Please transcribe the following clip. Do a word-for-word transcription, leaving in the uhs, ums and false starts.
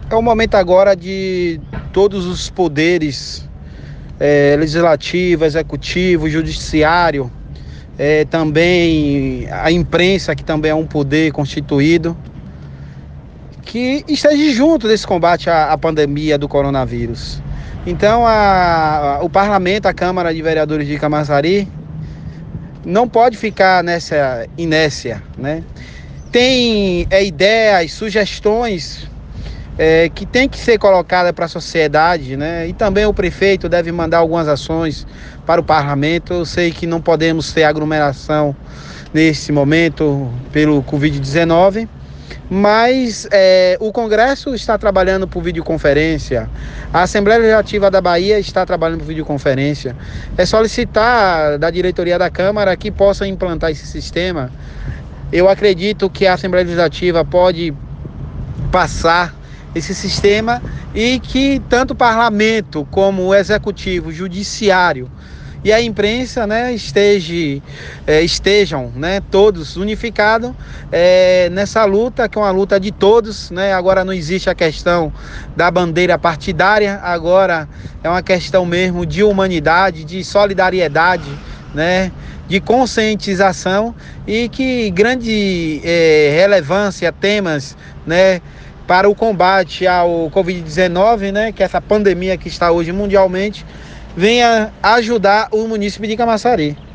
É o momento agora de todos os poderes, é, legislativo, executivo, judiciário, é, também a imprensa, que também é um poder constituído, que esteja junto desse combate à, à pandemia do coronavírus. Então, a, a, o Parlamento, a Câmara de Vereadores de Camaçari, não pode ficar nessa inércia, né? Tem é, ideias, sugestões é, que tem que ser colocada para a sociedade, né? E também o prefeito deve mandar algumas ações para o parlamento. Eu sei que não podemos ter aglomeração nesse momento pelo covid dezenove, mas é, o Congresso está trabalhando por videoconferência, a Assembleia Legislativa da Bahia está trabalhando por videoconferência. É solicitar da diretoria da Câmara que possa implantar esse sistema. Eu acredito que a Assembleia Legislativa pode passar esse sistema e que tanto o parlamento como o executivo, o judiciário e a imprensa, né, esteja, é, estejam, né, todos unificados é, nessa luta, que é uma luta de todos, né? Agora não existe a questão da bandeira partidária, agora é uma questão mesmo de humanidade, de solidariedade, né, de conscientização, e que grande é, relevância, temas, né, para o combate ao covid dezenove, né, que é essa pandemia que está hoje mundialmente, venha ajudar o município de Camaçari.